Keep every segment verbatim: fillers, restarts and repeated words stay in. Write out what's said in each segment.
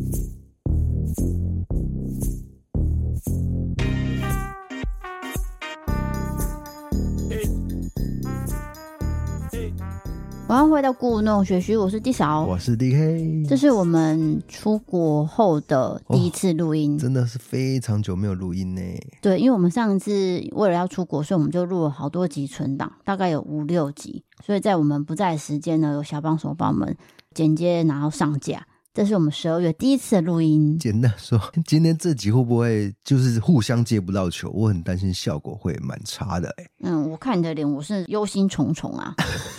晚上回到故弄学虚，我是 D 嫂， 我是 D K。 这是我们出国后的第一次录音、 哦、真的是非常久没有录音呢。 对，因为我们上一次为了要出国，所以我们就录了好多集存档，大概有五六集，所以在我们不在的时间呢，有小帮手帮我们剪接然后上架。这是我们十二月第一次的录音。 简单说，今天这集会不会就是互相接不到球？我很担心效果会蛮差的、欸、 嗯，我看你的脸，我是忧心忡忡啊。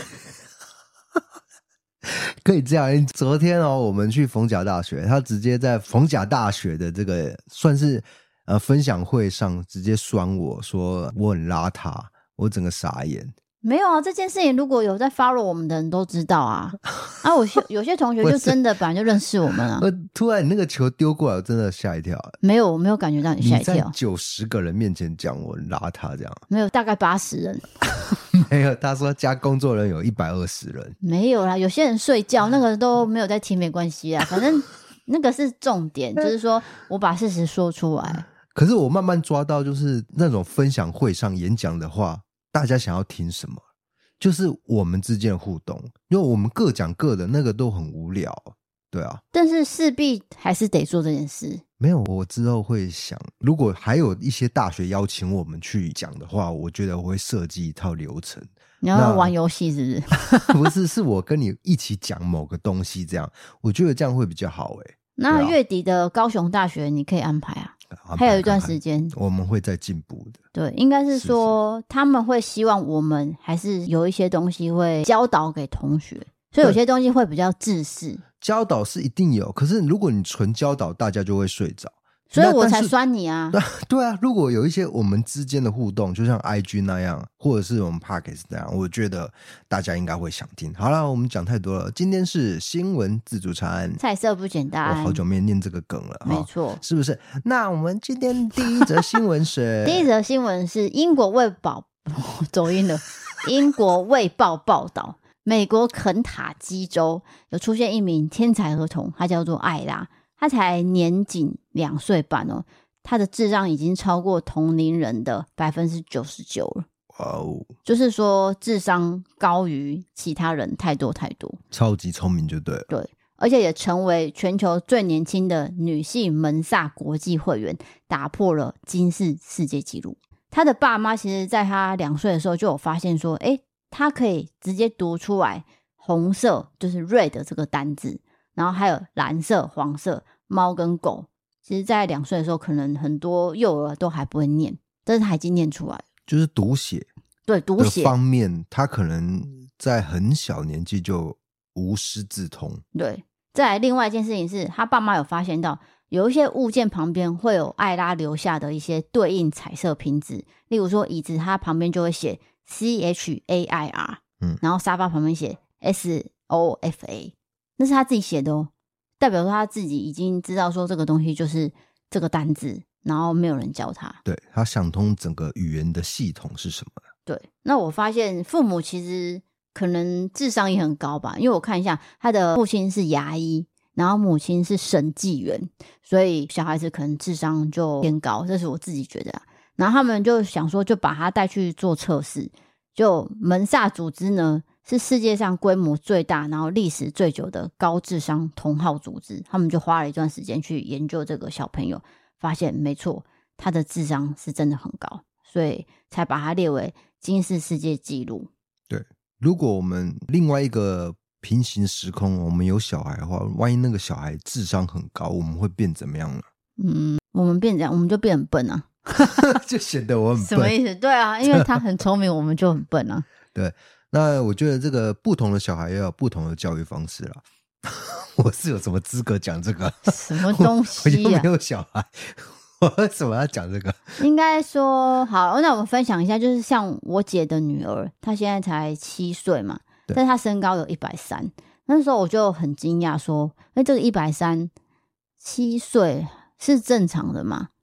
可以这样，昨天哦，我们去逢甲大学，他直接在逢甲大学的这个算是呃分享会上直接酸我说我很邋遢，我整个傻眼。 没有啊，这件事情如果有在 follow 我们的人都知道啊。啊，我有些同学就真的本来就认识我们啊。 我突然你那个球丢过来，我真的吓一跳。 没有，我没有感觉到你吓一跳。 你在九十个人面前讲我很邋遢这样？ 没有，大概八十人。 没有，他说加工作人有一百二十人。 没有啦，有些人睡觉，那个都没有在听，没关系啦，反正那个是重点，就是说我把事实说出来。 可是我慢慢抓到，就是那种分享会上演讲的话，大家想要听什么？就是我们之间的互动，因为我们各讲各的，那个都很无聊，对啊。 但是势必还是得做这件事。 没有，我之后会想，如果还有一些大学邀请我们去讲的话，我觉得我会设计一套流程。 你要玩游戏是不是？ 不是，是我跟你一起讲某个东西，这样我觉得这样会比较好欸。 那月底的高雄大学你可以安排啊，还有一段时间我们会再进步的。 对，应该是说是是他们会希望我们还是有一些东西会教导给同学，所以有些东西会比较制式。教导是一定有，可是如果你纯教导，大家就会睡着， 所以我才酸你啊。 对啊，如果有一些我们之间的互动，就像 I G 那样，或者是我们 Podcast 那样，我觉得大家应该会想听。好了，我们讲太多了，今天是新闻自助餐， 菜色不简单。 我好久没念这个梗了， 没错， 是不是？那我们今天第一则新闻是第一则新闻是英国卫报走音了，英国卫报报道，美国肯塔基州有出现一名天才儿童，他叫做艾拉。他才年仅两岁半哦，他的智商已经超过同龄人的 百分之九十九 了。哇哦，就是说智商高于其他人太多太多， 超级聪明就对了。 对，而且也成为全球最年轻的女性门萨国际会员，打破了金氏世界纪录。他的爸妈其实在他两岁的时候就有发现说，诶，他可以直接读出来红色就是 red 这个单字，然后还有蓝色、黄色、猫跟狗。其实在两岁的时候可能很多幼儿都还不会念，但是他已经念出来了， 就是读写。 对，读写方面他可能在很小年纪就无师自通。 对，再来另外一件事情是他爸妈有发现到有一些物件旁边会有艾拉留下的一些对应彩色拼字，例如说椅子它旁边就会写 C H A I R、嗯、然后沙发旁边写 S O F A， 那是他自己写的哦，代表说他自己已经知道说这个东西就是这个单字，然后没有人教他， 对，他想通整个语言的系统是什么。 对，那我发现父母其实可能智商也很高吧，因为我看一下他的父亲是牙医，然后母亲是审计员，所以小孩子可能智商就偏高，这是我自己觉得啊。然后他们就想说就把他带去做测试，就门萨组织呢是世界上规模最大然后历史最久的高智商同好组织，他们就花了一段时间去研究这个小朋友，发现没错，他的智商是真的很高，所以才把他列为金氏世界纪录。 对，如果我们另外一个平行时空我们有小孩的话，万一那个小孩智商很高，我们会变怎么样呢？ 嗯，我们变怎样？我们就变很笨啊就显得我很笨。 什么意思？对啊，因为他很聪明我们就很笨啊。 对，那我觉得这个不同的小孩也有不同的教育方式啦。我是有什么资格讲这个？ 什么东西啊？ 我又没有小孩，我为什么要讲这个？ 应该说好，那我们分享一下，就是像我姐的女儿，她现在才七岁嘛，但是她身高有一百三，那时候我就很惊讶说，哎，这个一百三七岁是正常的吗？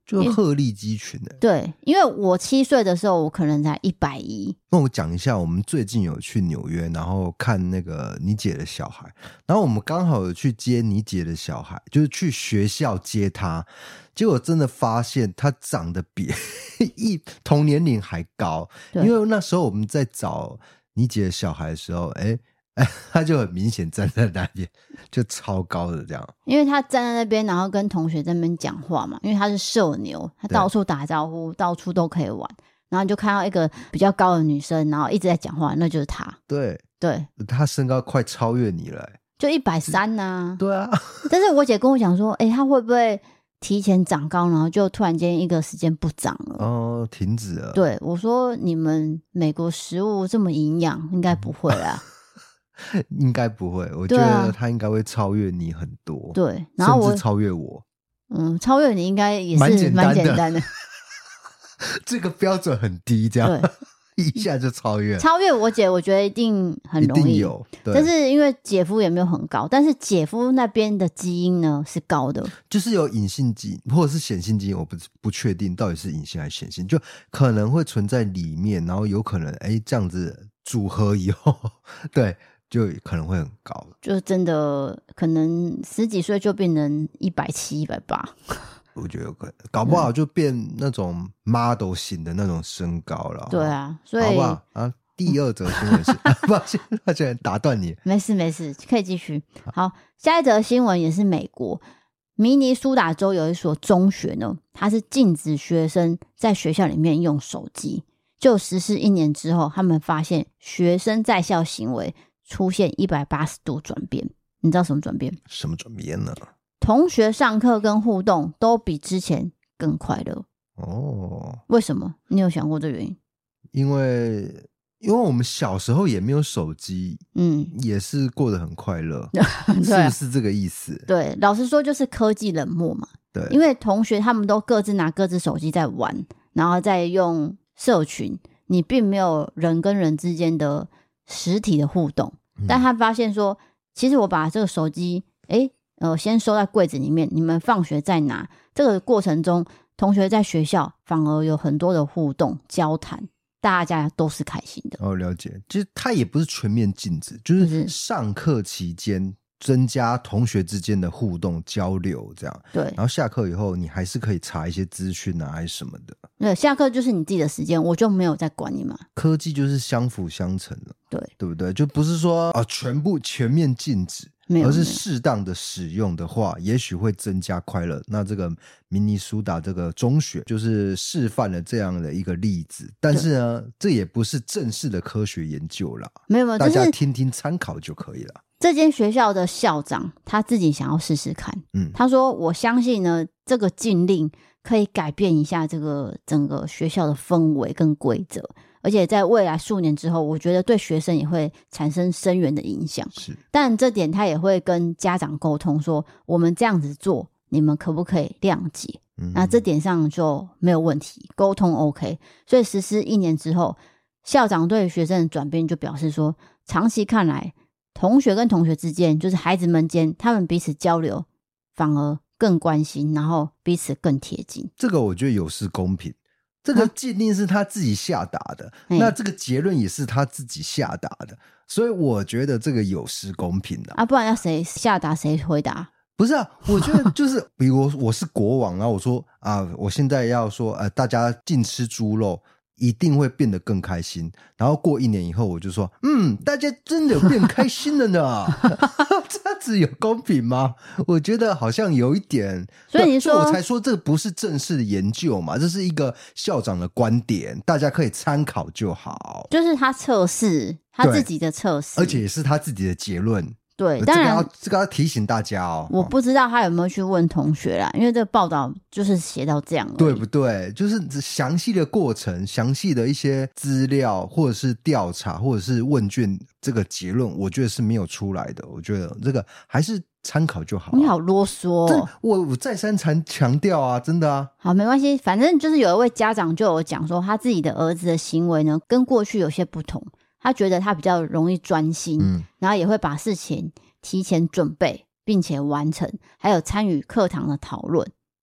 就鹤立鸡群的。 对，因为我七岁的时候我可能才一百一。 那我讲一下，我们最近有去纽约，然后看那个你姐的小孩，然后我们刚好有去接你姐的小孩，就是去学校接他，结果真的发现他长得比一同年龄还高，因为那时候我们在找你姐的小孩的时候，哎哎，他就很明显站在那边，就超高的这样。 因为他站在那边，然后跟同学在那边讲话嘛，因为他是社牛，他到处打招呼，到处都可以玩。然后你就看到一个比较高的女生，然后一直在讲话，那就是他。 对对， 他身高快超越你了、欸， 就一百三呐。 对啊， 但是我姐跟我讲说，哎、欸，他会不会提前长高，然后就突然间一个时间不长了？ 哦，停止了。 对，我说你们美国食物这么营养，应该不会啦。 应该不会，我觉得他应该会超越你很多。 对，然后我甚至超越我。 嗯，超越你应该也是蛮简单的， 简单的这个标准很低，这样一下就超越。 超越我姐，我觉得一定很容易， 一定有。对， 但是因为姐夫也没有很高，但是姐夫那边的基因呢是高的， 就是有隐性基因或者是显性基因，我不不确定到底是隐性还是显性，就可能会存在里面，然后有可能哎这样子组合以后，对。就可能会很高， 就真的可能十几岁就变成一百七、一百八， 我觉得有可能，搞不好就变那种 model 型的那种身高了。 对啊，所以好不好啊？第二则新闻是，抱歉，抱歉，打断你。 没事没事，可以继续。好，下一则新闻也是美国明尼苏达州有一所中学呢，它是禁止学生在学校里面用手机。就实施一年之后，他们发现学生在校行为出现一百八十度转变。你知道什么转变？ 什么转变呢？ 同学上课跟互动都比之前更快乐。 哦， 为什么？你有想过这原因？ 因为因为我们小时候也没有手机，嗯，也是过得很快乐，是不是这个意思？ 对，老实说就是科技冷漠嘛。 对， 因为同学他们都各自拿各自手机在玩，然后再用社群，你并没有人跟人之间的实体的互动。嗯、但他发现说，其实我把这个手机，诶呃，先收在柜子里面，你们放学再拿。这个过程中，同学在学校反而有很多的互动交谈，大家都是开心的。 哦，了解。其实它也不是全面禁止，就是上课期间增加同学之间的互动交流，这样。 对。 然后下课以后，你还是可以查一些资讯啊，还是什么的。 对，下课就是你自己的时间，我就没有在管你嘛。 科技就是相辅相成了， 对， 对不对？就不是说啊全部全面禁止。而是适当的使用的话，也许会增加快乐。那这个明尼苏达这个中学就是示范了这样的一个例子，但是呢，这也不是正式的科学研究啦， 没有没有， 大家听听参考就可以了。 这间学校的校长他自己想要试试看，嗯，他说：“我相信呢，这个禁令可以改变一下这个整个学校的氛围跟规则。”而且在未来数年之后，我觉得对学生也会产生深远的影响。 是，但这点他也会跟家长沟通说，我们这样子做，你们可不可以谅解？嗯、那这点上就没有问题，沟通 OK。所以实施一年之后，校长对学生的转变就表示说，长期看来，同学跟同学之间，就是孩子们间，他们彼此交流反而更关心，然后彼此更贴近。 这个我觉得有失公平。这个禁令是他自己下达的、嗯、那这个结论也是他自己下达的，所以我觉得这个有失公平的啊, 啊不然要谁下达谁回答？ 不是啊，我觉得就是比如我是国王，然后我说啊，我现在要说呃，大家禁吃猪肉，一定会变得更开心。然后过一年以后，我就说，嗯，大家真的有变开心了呢。这样子有公平吗？我觉得好像有一点。 所以你说， 我才说这不是正式的研究嘛，这是一个校长的观点，大家可以参考就好。 就是他测试他自己的测试， 而且也是他自己的结论。 对，当然、 这个要这个要提醒大家哦。 我不知道他有没有去问同学啦，因为这个报道就是写到这样而已， 对不对？就是详细的过程、详细的一些资料，或者是调查，或者是问卷，这个结论，我觉得是没有出来的。我觉得这个还是参考就好、啊。 你好啰嗦、哦， 我我再三强强调啊，真的啊。 好，没关系，反正就是有一位家长就有讲说，他自己的儿子的行为呢，跟过去有些不同。他觉得他比较容易专心、嗯、然后也会把事情提前准备并且完成，还有参与课堂的讨论。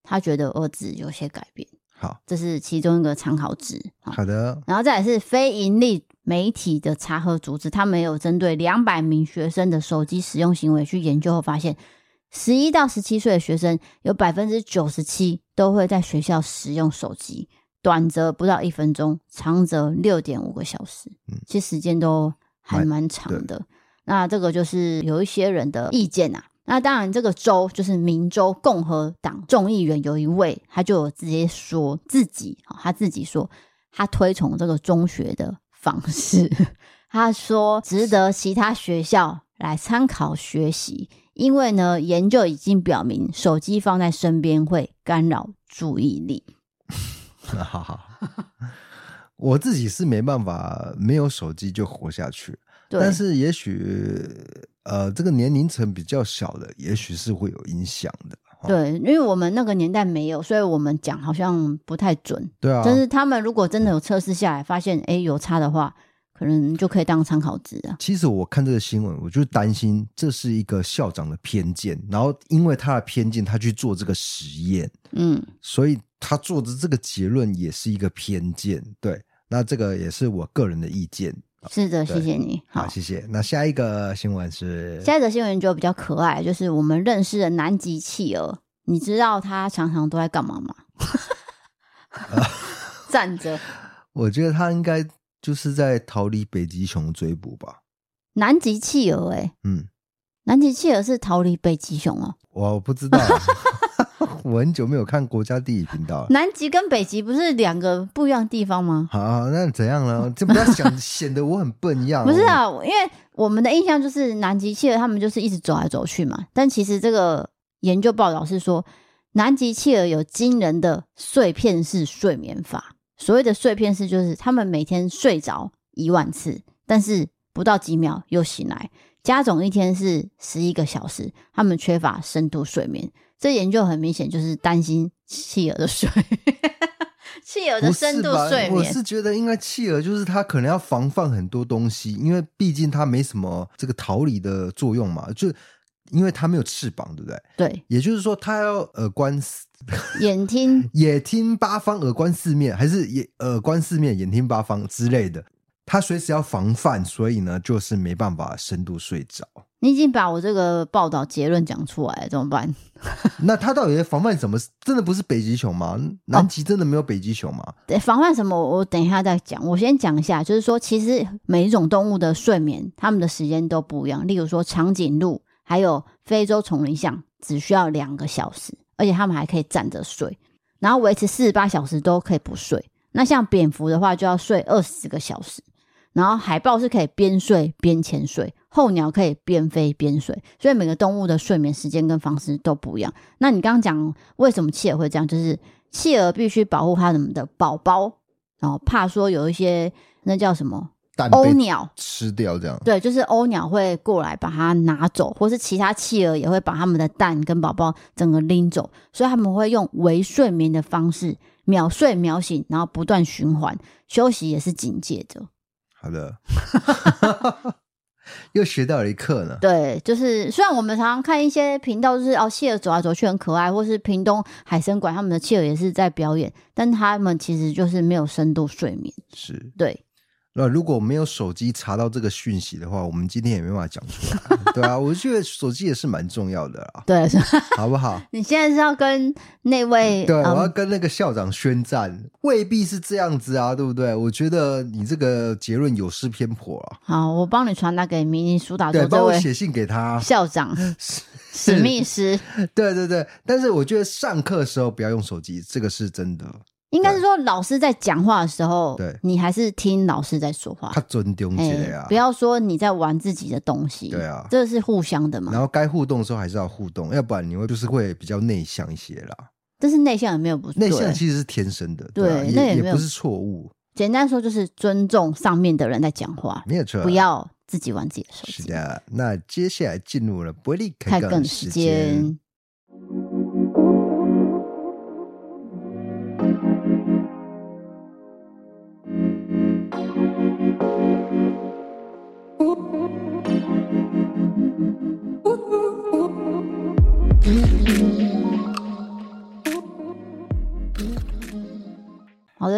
他觉得儿子有些改变。 好， 这是其中一个参考值。 好的。 然后再来是非营利媒体的查核组织，他们有针对两百名学生的手机使用行为去研究后发现，十一到十七岁的学生有 百分之九十七 都会在学校使用手机，短则不到一分钟，长则 六点五个小时。嗯，其实时间都还蛮长的。那这个就是有一些人的意见啊。那当然这个州就是明州共和党众议员有一位，他就有直接说自己他自己说他推崇这个中学的方式他说值得其他学校来参考学习，因为呢研究已经表明手机放在身边会干扰注意力好好我自己是没办法没有手机就活下去，但是也许呃，这个年龄层比较小的也许是会有影响的。 对，因为我们那个年代没有，所以我们讲好像不太准。 对啊， 但是他们如果真的有测试下来发现诶有差的话，可能就可以当参考值啊。 其实我看这个新闻我就担心这是一个校长的偏见，然后因为他的偏见他去做这个实验，嗯，所以他做的这个结论也是一个偏见。对，那这个也是我个人的意见。 是的，谢谢你。 好, 好谢谢。那下一个新闻是下一个新闻就比较可爱，就是我们认识的南极企鹅，你知道他常常都在干嘛吗？站着。 我觉得他应该就是在逃离北极熊追捕吧。 南极企鹅欸，嗯，南极企鹅是逃离北极熊哦。 我不知道我很久没有看国家地理频道了。 南极跟北极不是两个不一样的地方吗？ 好，那怎样呢？这不要想显得我很笨一样。 不是啊，因为我们的印象就是南极企鹅他们就是一直走来走去嘛，但其实这个研究报道是说南极企鹅有惊人的碎片式睡眠法。所谓的碎片式就是他们每天睡着一万次，但是不到几秒又醒来，加总一天是十一个小时，他们缺乏深度睡眠。这研究很明显就是担心企鹅的睡企鹅的深度睡眠。 我是觉得应该企鹅就是它可能要防范很多东西，因为毕竟它没什么这个逃离的作用嘛，就因为它没有翅膀，对不对？ 对， 也就是说它要耳观眼听眼听八方耳观四面，还是耳观四面眼听八方之类的，它随时要防范，所以呢就是没办法深度睡着。 你已经把我这个报道结论讲出来了，怎么办？ 那他到底在防范什么？真的不是北极熊吗？南极真的没有北极熊吗？ 对，防范什么我等一下再讲。我先讲一下，就是说其实每一种动物的睡眠它们的时间都不一样。例如说长颈鹿还有非洲丛林象只需要两个小时，而且它们还可以站着睡，然后维持四十八小时都可以不睡。那像蝙蝠的话就要睡二十个小时，然后海豹是可以边睡边潜水，候鸟可以边飞边睡，所以每个动物的睡眠时间跟方式都不一样。那你刚刚讲为什么企鹅会这样，就是企鹅必须保护它们的宝宝，然后怕说有一些那叫什么鸥鸟吃掉这样。 对，就是鸥鸟会过来把它拿走，或是其他企鹅也会把它们的蛋跟宝宝整个拎走，所以他们会用微睡眠的方式秒睡秒醒，然后不断循环，休息也是警戒着。 好的又学到了一课呢。 对，就是虽然我们常常看一些频道就是哦，企鹅走来走去很可爱，或是屏东海参馆他们的企鹅也是在表演，但他们其实就是没有深度睡眠。 是， 对。 那如果没有手机查到这个讯息的话，我们今天也没办法讲出来。对啊，我觉得手机也是蛮重要的啦。 对， 好不好？ 你现在是要跟那位对、嗯、我要跟那个校长宣战，未必是这样子啊，对不对？我觉得你这个结论有失偏颇啊。 好，我帮你传达给明尼苏达州对， 这位帮我写信给他校长史密斯。 对对对，但是我觉得上课的时候不要用手机，这个是真的。 应该是说老师在讲话的时候， 对， 你还是听老师在说话， 他尊重起来啊、欸， 不要说你在玩自己的东西。 对啊， 这是互相的嘛。 然后该互动的时候还是要互动，要不然你会就是会比较内向一些啦。 但是内向也没有不对， 内向其实是天生的， 对， 对啊、 那也, 也不是错误。 简单说就是尊重上面的人在讲话， 没有错， 不要自己玩自己的手机。 是的，那接下来进入了伯利开杠时间。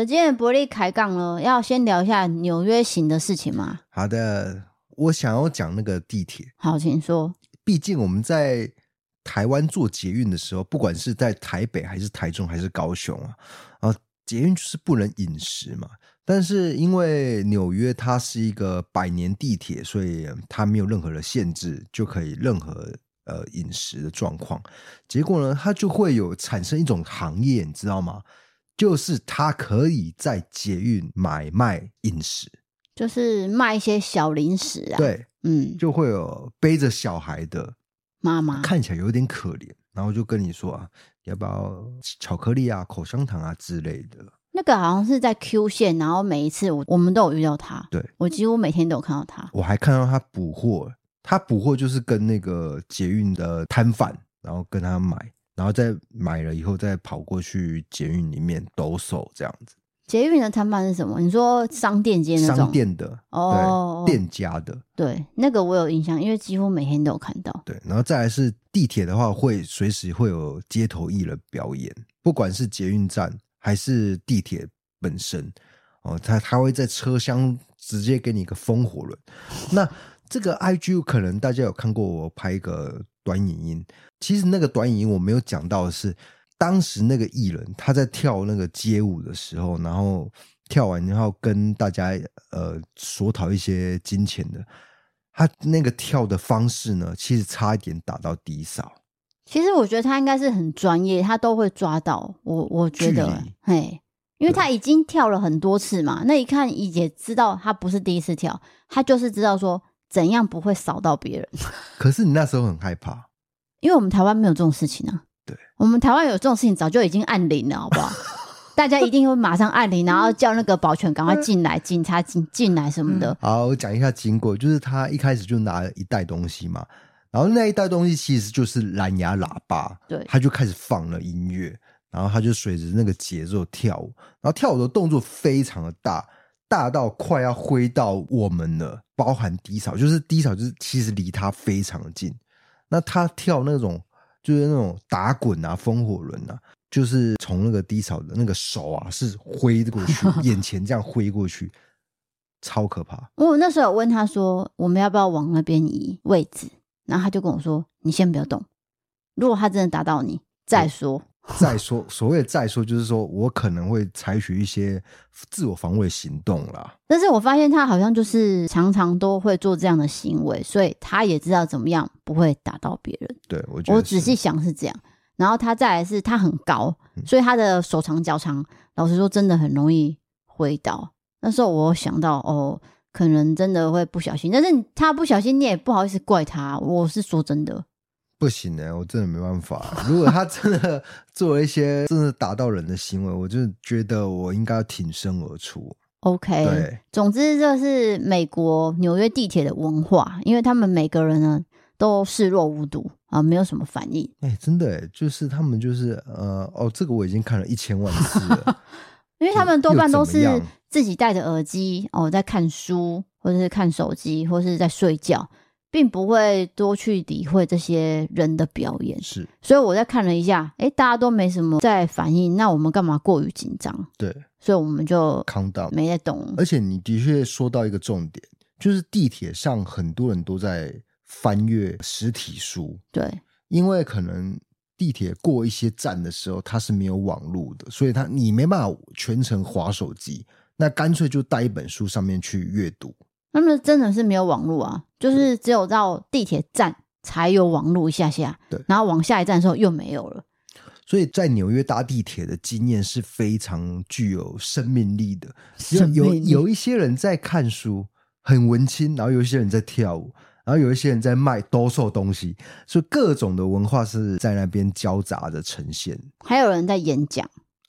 的，今天的伯利开杠了，要先聊一下纽约行的事情吗？ 好的，我想要讲那个地铁。 好，请说。 毕竟我们在台湾做捷运的时候，不管是在台北还是台中还是高雄啊，啊，捷运就是不能饮食嘛。但是因为纽约它是一个百年地铁，所以它没有任何的限制，就可以任何呃饮食的状况。结果呢，它就会有产生一种行业，你知道吗？就是它可以在捷运买卖饮食， 就是卖一些小零食啊。 对， 嗯， 就会有背着小孩的妈妈看起来有点可怜，然后就跟你说啊，你要不要巧克力啊、口香糖啊之类的。 那个好像是在 Q 线，然后每一次我我们都有遇到他， 对， 我几乎每天都有看到他。 我还看到他补货，他补货就是跟那个捷运的摊贩，然后跟他买，然后再买了以后再跑过去捷运里面抖手这样子。 捷运的摊贩是什么？你说商店街那种？ 商店的， 哦， 对，店家的， 对，那个我有印象，因为几乎每天都有看到。 对，然后再来是地铁的话，会随时会有街头艺人表演，不管是捷运站还是地铁本身，哦，他他会在车厢直接给你一个风火轮。那这个 I G 可能大家有看过我拍一个短影音，其实那个短影音我没有讲到的是，当时那个艺人他在跳那个街舞的时候，然后跳完然后跟大家呃索讨一些金钱的，他那个跳的方式呢，其实差一点打到低扫。 其实我觉得他应该是很专业，他都会抓到我，我觉得，嘿，因为他已经跳了很多次嘛，那一看也知道他不是第一次跳，他就是知道说怎样不会扫到别人。 可是你那时候很害怕， 因为我们台湾没有这种事情啊。 对， 我们台湾有这种事情早就已经按铃了，好不好？大家一定会马上按铃，然后叫那个保全赶快进来，警察进进来什么的。 好，我讲一下经过，就是他一开始就拿了一袋东西嘛，然后那一袋东西其实就是蓝牙喇叭， 对， 他就开始放了音乐，然后他就随着那个节奏跳舞，然后跳舞的动作非常的大，大到快要挥到我们了，包含低扫，就是低扫就是其实离他非常的近，那他跳那种就是那种打滚啊、风火轮啊，就是从那个低扫的那个手啊是挥过去，眼前这样挥过去，超可怕。 我那时候有问他说我们要不要往那边移位置，然后他就跟我说你先不要动，如果他真的打到你再说。 再说，所谓的再说就是说我可能会采取一些自我防卫行动啦。 但是我发现他好像就是常常都会做这样的行为，所以他也知道怎么样不会打到别人。 对，我觉得我仔细想是这样。然后他再来是他很高，所以他的手长脚长，老实说真的很容易挥到。那时候我想到哦，可能真的会不小心，但是他不小心你也不好意思怪他，我是说真的。 不行欸，我真的没办法。如果他真的做了一些真的打到人的行为，我就觉得我应该要挺身而出。 OK， 对， 总之这是美国纽约地铁的文化，因为他们每个人呢都视若无睹啊，没有什么反应。 哎、欸，真的哎，就是他们就是呃哦，这个我已经看了一千万次了， 因为他们多半都是自己戴着耳机哦，在看书或者是看手机，或是在睡觉。并不会多去理会这些人的表演， 是， 所以我在看了一下，诶，大家都没什么在反应，那我们干嘛过于紧张？ 对， 所以我们就 calm down， 没在动。 而且你的确说到一个重点，就是地铁上很多人都在翻阅实体书， 对， 因为可能地铁过一些站的时候，它是没有网路的，所以它你没办法全程滑手机，那干脆就带一本书上面去阅读。 他们真的是没有网路啊，就是只有到地铁站才有网路一下下， 对， 然后往下一站的时候又没有了。 所以在纽约搭地铁的经验是非常具有生命力的。有有有一些人在看书，很文青，然后有一些人在跳舞，然后有一些人在卖兜售东西，所以各种的文化是在那边交杂的呈现。 还有人在演讲。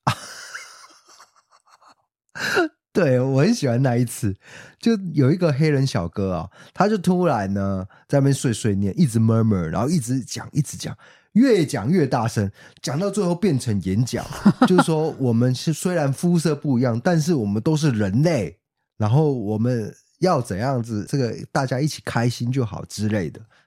对，我很喜欢那一次，就有一个黑人小哥啊，他就突然呢在那边碎碎念，一直 murmur， 然后一直讲一直讲，越讲越大声，讲到最后变成演讲，就是说我们是虽然肤色不一样，但是我们都是人类，然后我们要怎样子，这个大家一起开心就好之类的。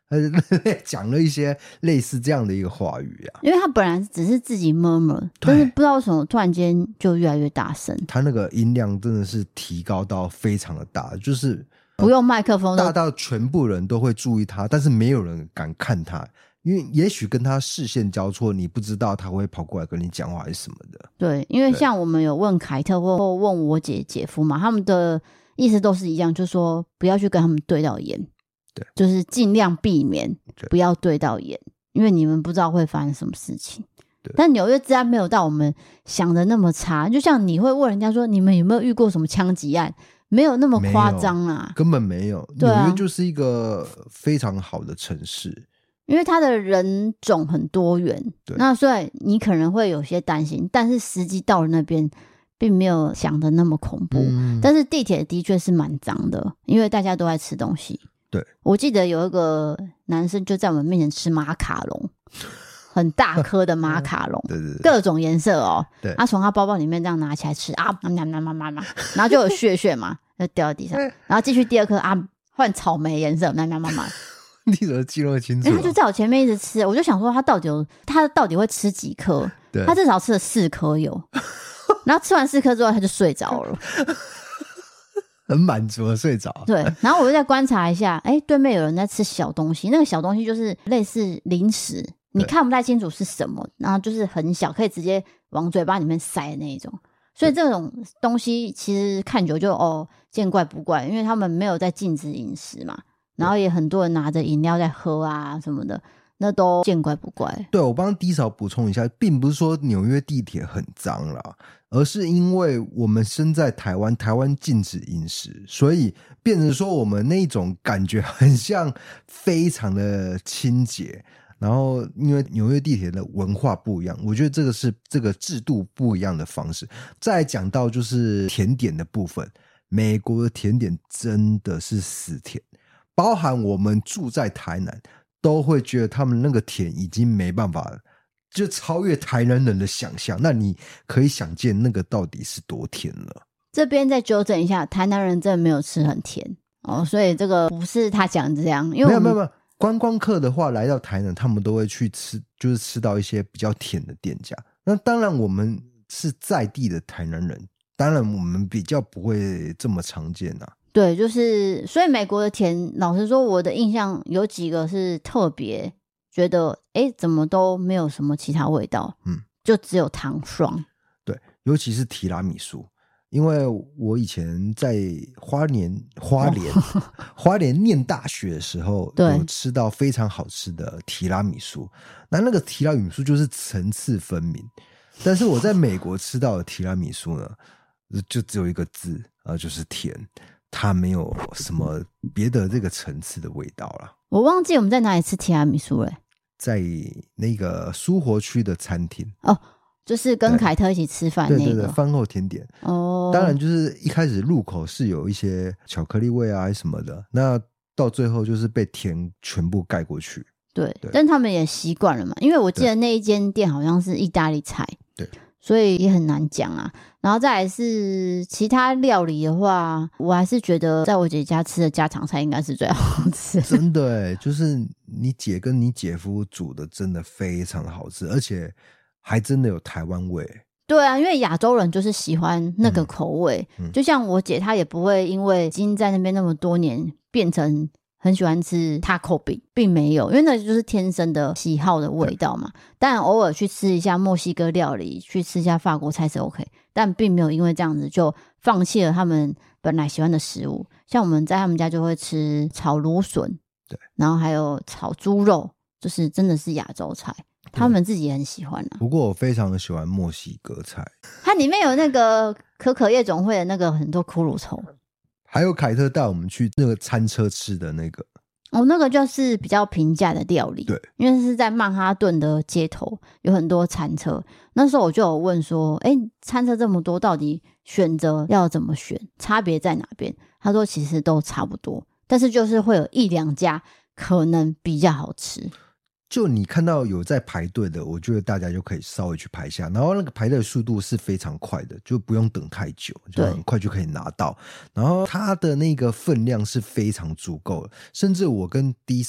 他讲了一些类似这样的一个话语啊。 因为他本来只是自己 murmur， 但是不知道为什么突然间就越来越大声， 他那个音量真的是提高到非常的大，就是不用麦克风大到全部人都会注意他，但是没有人敢看他，因为也许跟他视线交错，你不知道他会跑过来跟你讲话还是什么的。 对，因为像我们有问凯特或问我姐姐夫嘛，他们的意思都是一样，就是说不要去跟他们对到眼， 对， 就是尽量避免不要对到眼，因为你们不知道会发生什么事情。但纽约治安没有到我们想的那么差，就像你会问人家说你们有没有遇过什么枪击案，没有那么夸张啊， 根本没有。 对啊， 纽约就是一个非常好的城市， 因为它的人种很多元，那所以你可能会有些担心，但是实际到了那边并没有想的那么恐怖、嗯、但是地铁的确是蛮脏的，因为大家都在吃东西。 对， 我记得有一个男生就在我们面前吃马卡龙，很大颗的马卡龙对对对， 各种颜色哦， 对， 他从他包包里面这样拿起来吃啊，然后就有屑屑嘛就掉到地上，然后继续第二颗啊，换草莓颜色， 你怎么记那么清楚、啊欸、他就在我前面一直吃，我就想说他到底有他到底会吃几颗，他至少吃了四颗有然后吃完四颗之后他就睡着了很满足的睡着。 对，然后我就再观察一下，哎、欸，对面有人在吃小东西，那个小东西就是类似零食，你看不太清楚是什么，然后就是很小，可以直接往嘴巴里面塞的那一种，所以这种东西其实看久就哦见怪不怪，因为他们没有在禁止饮食嘛，然后也很多人拿着饮料在喝啊什么的，那都见怪不怪。 对，我帮低嫂补充一下，并不是说纽约地铁很脏啦，而是因为我们身在台湾，台湾禁止饮食，所以变成说我们那种感觉很像非常的清洁。然后因为纽约地铁的文化不一样，我觉得这个是这个制度不一样的方式。再讲到就是甜点的部分，美国的甜点真的是死甜，包含我们住在台南都会觉得他们那个甜已经没办法了，就超越台南人的想象，那你可以想见那个到底是多甜了。 这边再纠正一下，台南人真的没有吃很甜哦，所以这个不是他讲这样，因为没有没有没有，观光客的话来到台南，他们都会去吃，就是吃到一些比较甜的店家。那当然我们是在地的台南人，当然我们比较不会这么常见啊。 对，就是所以美国的甜，老实说我的印象有几个是特别觉得诶怎么都没有什么其他味道，嗯，就只有糖霜。 对，尤其是提拉米苏，因为我以前在花莲花莲、哦、花莲念大学的时候有吃到非常好吃的提拉米苏，那那个提拉米苏就是层次分明，但是我在美国吃到的提拉米苏呢就只有一个字，呃，就是甜，它没有什么别的这个层次的味道啦。 我忘记我们在哪里吃提拉米苏了， 在那个苏活区的餐厅哦，就是跟凯特一起吃饭那个， 对对对，饭后甜点哦。当然就是一开始入口是有一些巧克力味啊什么的，那到最后就是被甜全部盖过去。 对，对，但他们也习惯了嘛，因为我记得那一间店好像是意大利菜， 对， 所以也很难讲啊。然后再来是其他料理的话，我还是觉得在我姐家吃的家常菜应该是最好吃。 真的耶，就是你姐跟你姐夫煮的真的非常好吃，而且还真的有台湾味。 对啊，因为亚洲人就是喜欢那个口味，嗯嗯、就像我姐她也不会因为已经在那边那么多年变成很喜欢吃 taco 饼，并没有，因为那就是天生的喜好的味道嘛。当然偶尔去吃一下墨西哥料理，去吃一下法国菜是 OK， 但并没有因为这样子就放弃了他们本来喜欢的食物。像我们在他们家就会吃炒芦笋， 对， 然后还有炒猪肉，就是真的是亚洲菜，他们自己也很喜欢啊。 不过我非常的喜欢墨西哥菜， 它里面有那个可可夜总会的那个很多骷髅头， 还有凯特带我们去那个餐车吃的那个哦，那个就是比较平价的料理， 对， 因为是在曼哈顿的街头有很多餐车。那时候我就有问说，哎，餐车这么多，到底选择要怎么选，差别在哪边？他说其实都差不多，但是就是会有一两家可能比较好吃。 就你看到有在排队的，我觉得大家就可以稍微去排一下，然后那个排队的速度是非常快的，就不用等太久，就很快就可以拿到。然后它的那个分量是非常足够的，甚至我跟 D 嫂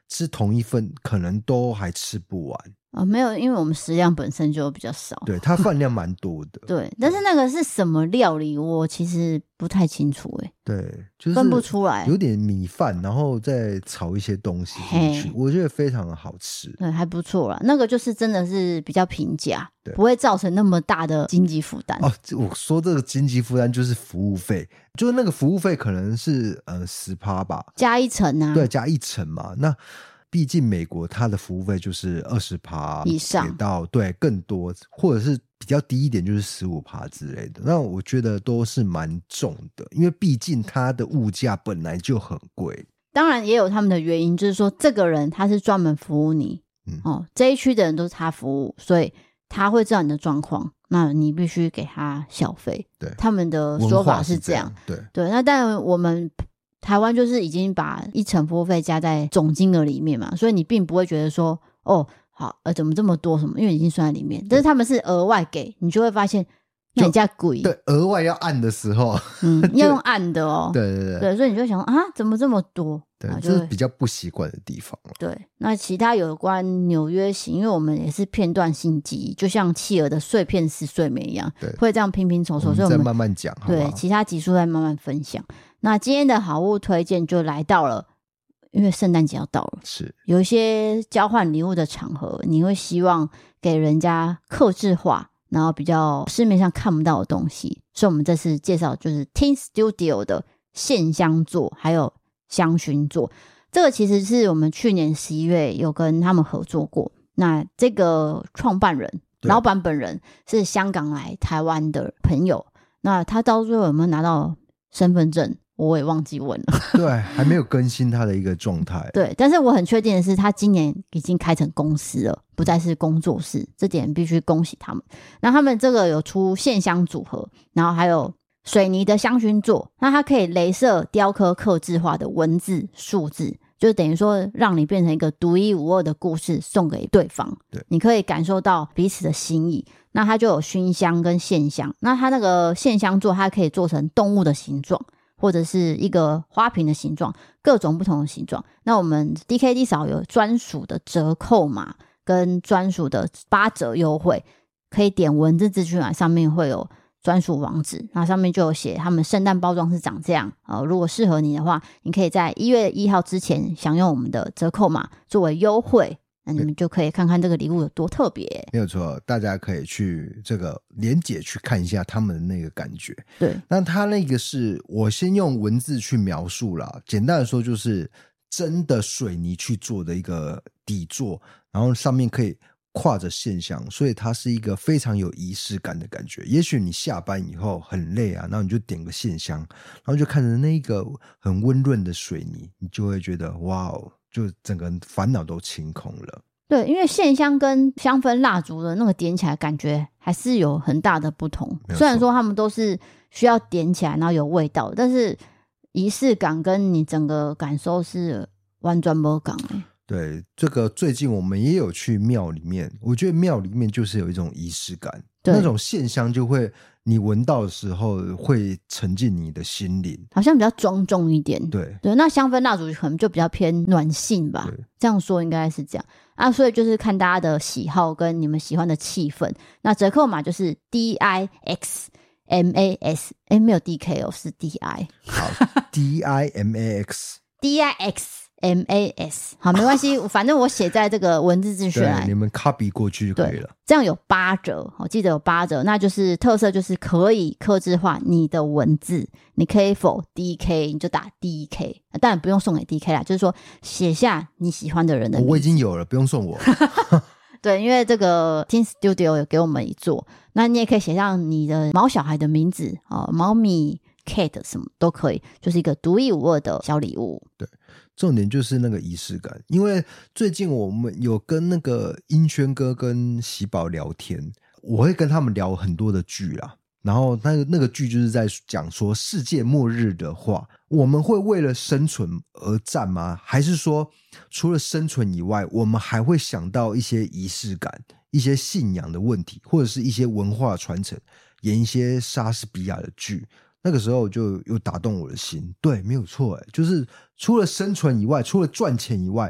吃同一份可能都还吃不完。 哦，没有，因为我们食量本身就比较少。 对，它饭量蛮多的。 对，但是那个是什么料理，我其实不太清楚诶。 对，就是分不出来， 有点米饭，然后再炒一些东西进去，我觉得非常的好吃。 对，还不错啦。那个就是真的是比较平价，不会造成那么大的经济负担。 哦，我说这个经济负担就是服务费，就是那个服务费可能是呃十趴吧， 加一层啊， 对，加一层嘛。那毕竟美国它的服务费就是二十趴以上， 到对更多，或者是比较低一点就是十五趴之类的。那我觉得都是蛮重的，因为毕竟它的物价本来就很贵。 当然也有他们的原因，就是说这个人他是专门服务你，嗯、哦，这一区的人都是他服务，所以他会知道你的状况，那你必须给他小费。 对， 他们的说法是这样。 对对，那但我们台湾就是已经把一层服务费加在总金额里面嘛，所以你并不会觉得说哦好呃怎么这么多什么，因为已经算在里面。但是他们是额外给你，就会发现那人家贵。 对，额外要按的时候， 嗯，要用按的哦。 对对对， 对，所以你就会想啊，怎么这么多？ 对，这是比较不习惯的地方了。 对，那其他有关纽约行，因为我们也是片段性记忆，就像企鹅的碎片式睡眠一样， 对， 会这样拼拼凑凑，所以我们再慢慢讲， 对，其他集数再慢慢分享。那今天的好物推荐就来到了，因为圣诞节要到了， 是有一些交换礼物的场合，你会希望给人家客制化，然后比较市面上看不到的东西，所以我们这次介绍就是 Tin Studio 的线香座，还有香薰座。这个其实是我们去年十一月有跟他们合作过。那这个创办人、老板本人是香港来台湾的朋友，那他到最后有没有拿到身份证？我也忘记问了。 对，还没有更新他的一个状态。 对，但是我很确定的是，他今年已经开成公司了，不再是工作室，这点必须恭喜他们。那他们这个有出线香组合，然后还有水泥的香薰座，那它可以雷射雕刻客制化的文字数字，就等于说让你变成一个独一无二的故事送给对方。 对， 你可以感受到彼此的心意。那它就有熏香跟线香，那它那个线香座它可以做成动物的形状，或者是一个花瓶的形状，各种不同的形状。那我们 D K D 扫有专属的折扣码跟专属的八折优惠，可以点文字资讯栏，上面会有专属网址，那上面就有写他们圣诞包装是长这样、呃、如果适合你的话，你可以在一月一号之前享用我们的折扣码作为优惠，那你们就可以看看这个礼物有多特别。 没有错，大家可以去这个连结去看一下他们的那个感觉。 对， 那他那个是我先用文字去描述啦，简单的说就是真的水泥去做的一个底座，然后上面可以跨着线香，所以它是一个非常有仪式感的感觉。也许你下班以后很累啊，然后你就点个线香，然后就看着那个很温润的水泥，你就会觉得哇哦，就整个烦恼都清空了。 对，因为线香跟香氛蜡烛的那个点起来感觉还是有很大的不同，虽然说他们都是需要点起来然后有味道，但是仪式感跟你整个感受是完全不同的。 对，这个最近我们也有去庙里面，我觉得庙里面就是有一种仪式感，那种线香就会你闻到的时候会沉进你的心灵， 好像比较庄重一点。 对对，那香氛蜡烛可能就比较偏暖性吧，这样说应该是这样啊。所以就是看大家的喜好跟你们喜欢的气氛。那折扣码就是 D I X M A S， 哎，没有 D K 哦，是 D I。 好，D I M A X D I X M A S， 好，没关系，反正我写在这个文字资讯栏， 你们 copy 过去就可以了。 这样有八折，我记得有八折，那就是特色就是可以客制化你的文字，你可以否 D K 你就打 D K， 当然不用送给 D K 啦，就是说写下你喜欢的人的名字。 我已经有了，不用送我。 对，因为这个 Tin Studio 有给我们一座，那你也可以写上你的毛小孩的名字、哦、猫咪 Cat 什么都可以，就是一个独一无二的小礼物。 对，重点就是那个仪式感，因为最近我们有跟那个英轩哥跟喜宝聊天，我会跟他们聊很多的剧啦，然后那个那个剧就是在讲说世界末日的话，我们会为了生存而战吗？还是说除了生存以外，我们还会想到一些仪式感，一些信仰的问题，或者是一些文化传承，演一些莎士比亚的剧，那个时候就有打动我的心。对，没有错，就是除了生存以外，除了赚钱以外，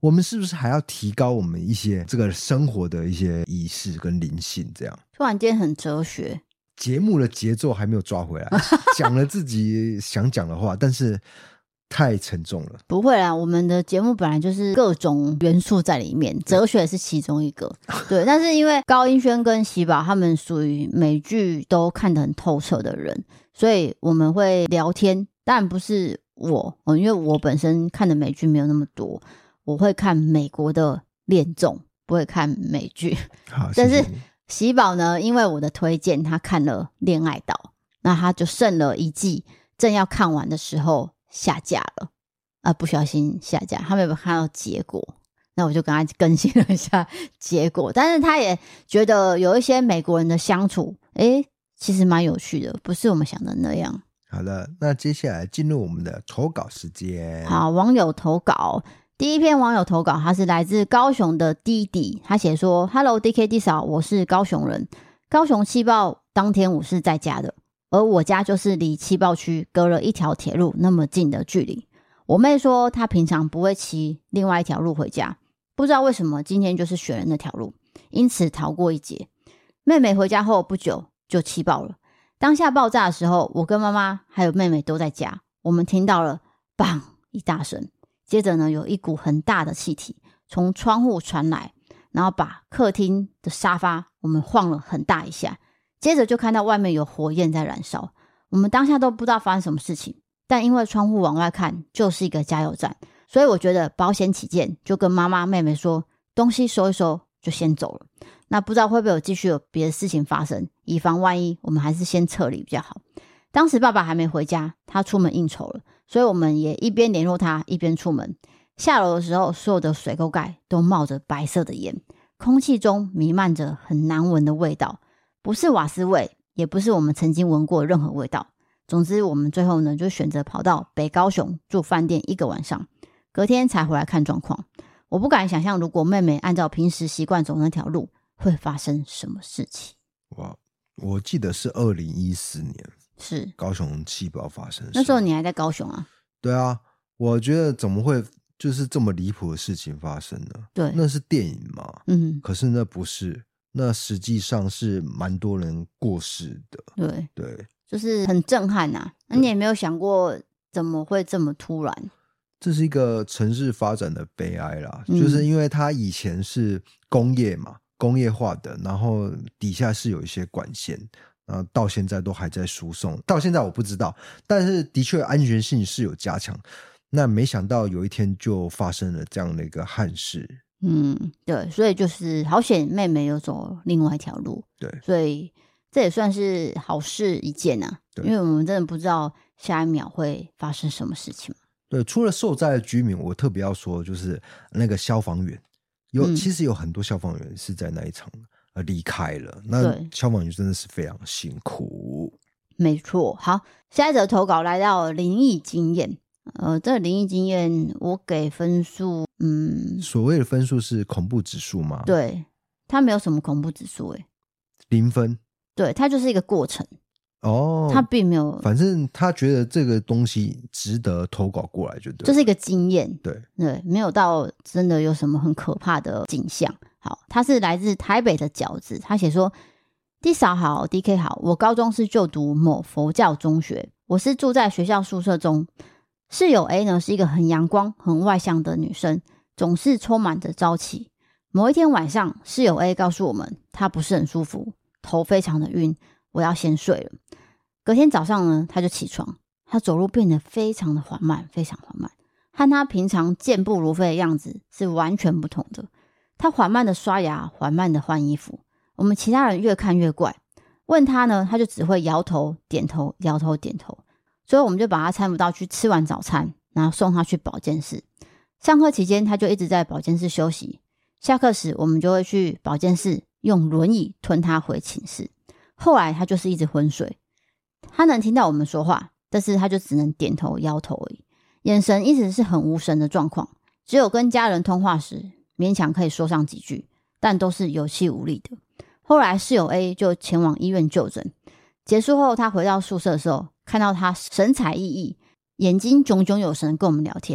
我们是不是还要提高我们一些这个生活的一些仪式跟灵性？这样突然间很哲学， 节目的节奏还没有抓回来，讲了自己想讲的话，但是太沉重了。 不会啦，我们的节目本来就是各种元素在里面，哲学是其中一个。对，但是因为高英轩跟喜宝他们属于美剧都看得很透彻的人，所以我们会聊天。当然不是我、哦、因为我本身看的美剧没有那么多，我会看美国的恋综，不会看美剧。 好， 但是谢谢你。 喜宝呢，因为我的推荐，他看了《恋爱岛》，那他就剩了一季，正要看完的时候下架了，啊，不小心下架，他没有看到结果，那我就跟他更新了一下结果。但是他也觉得有一些美国人的相处，诶，其实蛮有趣的，不是我们想的那样。 好的，那接下来进入我们的投稿时间。 好，网友投稿。第一篇网友投稿，他是来自高雄的弟弟，他写说 Hello D K D 嫂，我是高雄人，高雄气爆当天我是在家的，而我家就是离气爆区隔了一条铁路那么近的距离。我妹说她平常不会骑另外一条路回家，不知道为什么今天就是选了那条路，因此逃过一劫。妹妹回家后不久就气爆了，当下爆炸的时候，我跟妈妈还有妹妹都在家，我们听到了砰一大声，接着呢有一股很大的气体从窗户传来，然后把客厅的沙发我们晃了很大一下，接着就看到外面有火焰在燃烧，我们当下都不知道发生什么事情，但因为窗户往外看就是一个加油站，所以我觉得保险起见，就跟妈妈妹妹说东西收一收就先走了。那不知道会不会有继续有别的事情发生，以防万一，我们还是先撤离比较好。当时爸爸还没回家，他出门应酬了，所以我们也一边联络他一边出门。下楼的时候，所有的水沟盖都冒着白色的烟，空气中弥漫着很难闻的味道，不是瓦斯味，也不是我们曾经闻过的任何味道。总之我们最后呢就选择跑到北高雄住饭店一个晚上，隔天才回来看状况。我不敢想象如果妹妹按照平时习惯走那条路会发生什么事情。 哇，我记得是二零一四年是高雄气爆发生， 那时候你还在高雄啊？ 对啊，我觉得怎么会就是这么离谱的事情发生呢？ 对， 那是电影嘛， 嗯， 可是那不是，那实际上是蛮多人过世的。 对对， 就是很震撼啊。那你也没有想过怎么会这么突然？ 这是一个城市发展的悲哀啦， 嗯就是因为它以前是工业嘛，工业化的，然后底下是有一些管线，然后到现在都还在输送，到现在我不知道，但是的确安全性是有加强。那没想到有一天就发生了这样的一个憾事。 嗯，对，所以就是好险妹妹有走另外一条路， 对， 所以这也算是好事一件啊，因为我们真的不知道下一秒会发生什么事情。 对，除了受灾的居民，我特别要说就是那个消防员，有、嗯、其实有很多消防员是在那一场呃离开了，那消防员真的是非常辛苦。 没错。好，下一则投稿来到灵异经验。呃，这灵异经验我给分数，嗯， 所谓的分数是恐怖指数吗？ 对，它没有什么恐怖指数，诶， 零分。 对，它就是一个过程。 哦， 他并没有， 反正他觉得这个东西值得投稿过来就对了， 就是一个经验， 对对，没有到真的有什么很可怕的景象。好，他是来自台北的饺子，他写说 ：D 嫂好 ，D K 好，我高中是就读某佛教中学，我是住在学校宿舍中，室友 A 呢是一个很阳光、很外向的女生，总是充满着朝气。某一天晚上，室友 A 告诉我们，她不是很舒服，头非常的晕，我要先睡了。隔天早上呢，他就起床，他走路变得非常的缓慢，非常缓慢，和他平常健步如飞的样子是完全不同的。他缓慢的刷牙，缓慢的换衣服，我们其他人越看越怪，问他呢，他就只会摇头点头，摇头点头。所以我们就把他搀扶到去吃完早餐，然后送他去保健室。上课期间他就一直在保健室休息，下课时我们就会去保健室用轮椅吞他回寝室。后来他就是一直昏睡，他能听到我们说话，但是他就只能点头摇头而已，眼神一直是很无神的状况，只有跟家人通话时勉强可以说上几句，但都是有气无力的。后来室友 A 就前往医院就诊，结束后他回到宿舍的时候，看到他神采奕奕，眼睛炯炯有神跟我们聊天，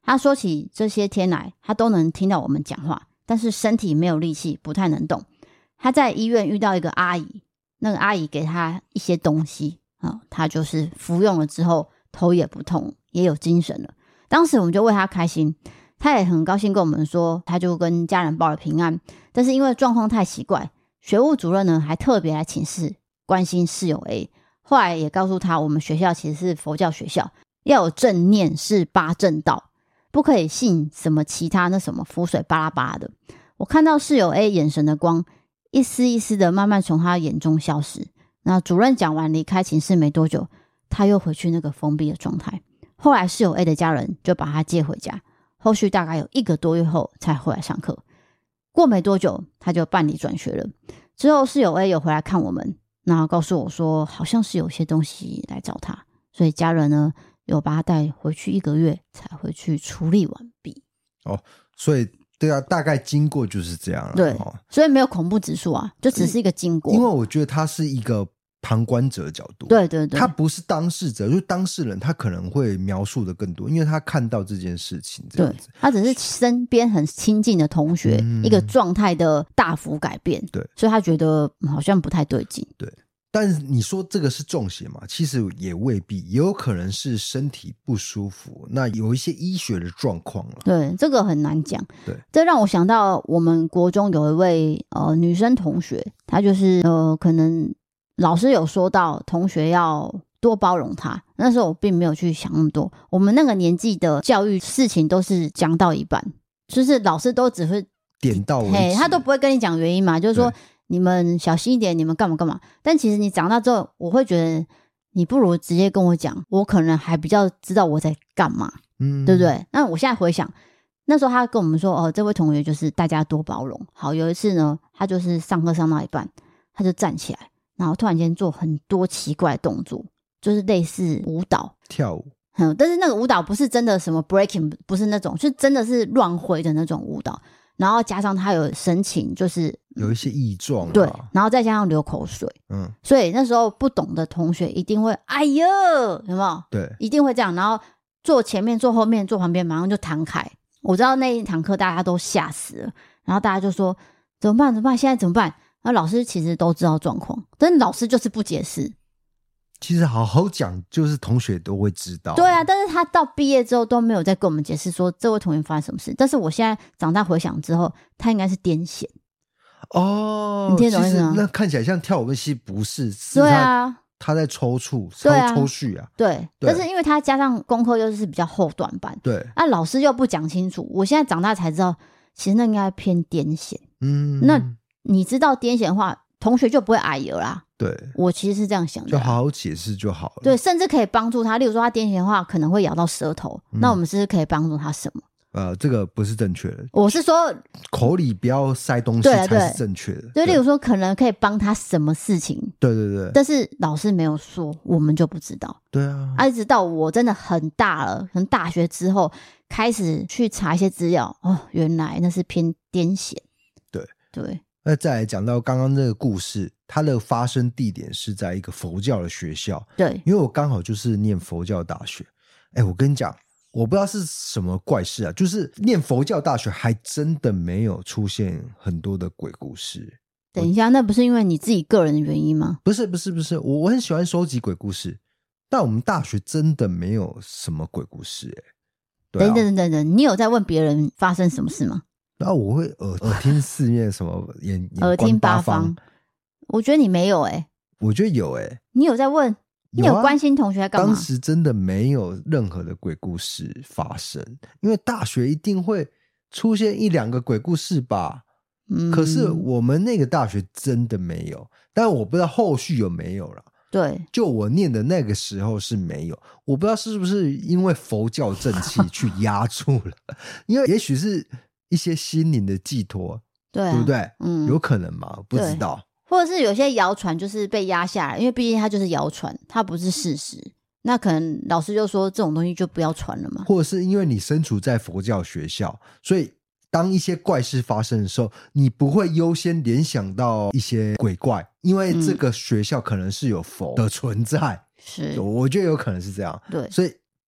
他说起这些天来，他都能听到我们讲话，但是身体没有力气，不太能动。他在医院遇到一个阿姨，那个阿姨给他一些东西、哦、他就是服用了之后头也不痛，也有精神了。当时我们就为他开心，他也很高兴跟我们说，他就跟家人报了平安。但是因为状况太奇怪，学务主任呢还特别来请示关心室友 A， 后来也告诉他，我们学校其实是佛教学校，要有正念是八正道，不可以信什么其他那什么符水巴拉巴拉的。我看到室友 A 眼神的光一丝一丝的慢慢从他眼中消失。那主任讲完离开寝室没多久，他又回去那个封闭的状态。后来室友 A 的家人就把他接回家，后续大概有一个多月后才回来上课。过没多久他就办理转学了。之后室友 A 有回来看我们，然后告诉我说好像是有些东西来找他，所以家人呢有把他带回去一个月才回去处理完毕。 哦，所以对啊，大概经过就是这样了。 对、 哦、 所以没有恐怖指数啊，就只是一个经过。 因为我觉得他是一个旁观者的角度， 对对对， 他不是当事者，就是当事人，他可能会描述的更多，因为他看到这件事情这样子。 对，他只是身边很亲近的同学、嗯、一个状态的大幅改变， 对， 所以他觉得好像不太对劲。 对，但是你说这个是中邪嘛？其实也未必，也有可能是身体不舒服，那有一些医学的状况了。 对，这个很难讲。 对， 这让我想到我们国中有一位呃女生同学，她就是呃可能老师有说到同学要多包容她，那时候我并没有去想那么多。我们那个年纪的教育事情都是讲到一半，就是老师都只会点到为止， 他都不会跟你讲原因嘛，就是说你们小心一点，你们干嘛干嘛。但其实你长大之后，我会觉得你不如直接跟我讲，我可能还比较知道我在干嘛，嗯，对不对？那我现在回想，那时候他跟我们说，哦，这位同学就是大家多包容。好，有一次呢，他就是上课上到一半，他就站起来，然后突然间做很多奇怪的动作，就是类似舞蹈跳舞。 嗯，但是那个舞蹈不是真的什么 breaking， 不是那种，就真的是乱挥的那种舞蹈。然后加上他有神情，就是有一些异状、啊， 对，然后再加上流口水，嗯，所以那时候不懂的同学一定会，哎呦，有没有？ 对， 一定会这样。然后坐前面、坐后面、坐旁边，马上就弹开。我知道那一堂课大家都吓死了，然后大家就说怎么办？怎么办？现在怎么办？然后老师其实都知道状况，但是老师就是不解释。 其实好好讲，就是同学都会知道。 对啊，但是他到毕业之后都没有再跟我们解释说这位同学发生什么事。但是我现在长大回想之后，他应该是癫痫。 哦， 你听懂意思吗？ 那看起来像跳舞的戏，不是？是对啊， 他在抽搐，抽抽搐啊。 对，但是因为他加上功课又是比较后段班， 对， 那、啊、老师又不讲清楚。我现在长大才知道，其实那应该偏癫痫。嗯，那你知道癫痫的话，同学就不会矮油啦。 对， 我其实是这样想的， 就好好解释就好了。 对，甚至可以帮助他。例如说他癫痫的话，可能会咬到舌头，嗯、那我们是不是可以帮助他什么？ 呃，这个不是正确的。 我是说， 口里不要塞东西才是正确的。 对，例如说可能可以帮他什么事情？ 对对对。 但是老师没有说，我们就不知道。 对啊。 啊，一直到我真的很大了，可能大学之后开始去查一些资料，哦，原来那是偏癫痫。 对对。 那再来讲到刚刚这个故事，它的发生地点是在一个佛教的学校。 对， 因为我刚好就是念佛教大学。哎，我跟你讲，我不知道是什么怪事啊，就是念佛教大学还真的没有出现很多的鬼故事。 等一下，那不是因为你自己个人的原因吗？ 不是不是不是，我我很喜欢收集鬼故事，但我们大学真的没有什么鬼故事。哎， 对啊，等等等等，你有在问别人发生什么事吗？ 然后我会耳耳听四面什么眼耳听八方，我觉得你没有哎、欸， 我觉得有哎、欸， 你有在问，你有关心同学在干嘛？ 当时真的没有任何的鬼故事发生，因为大学一定会出现一两个鬼故事吧。嗯，可是我们那个大学真的没有，但我不知道后续有没有啦。 对， 就我念的那个时候是没有，我不知道是不是因为佛教正气去压住了，因为也许是一些心灵的寄托， 对、啊， 对不对？ 嗯， 有可能吗？不知道， 或者是有些谣传就是被压下来，因为毕竟它就是谣传，它不是事实。那可能老师就说这种东西就不要传了嘛。 或者是因为你身处在佛教学校，所以当一些怪事发生的时候，你不会优先联想到一些鬼怪，因为这个学校可能是有佛的存在。 是， 我觉得有可能是这样。 对， 所以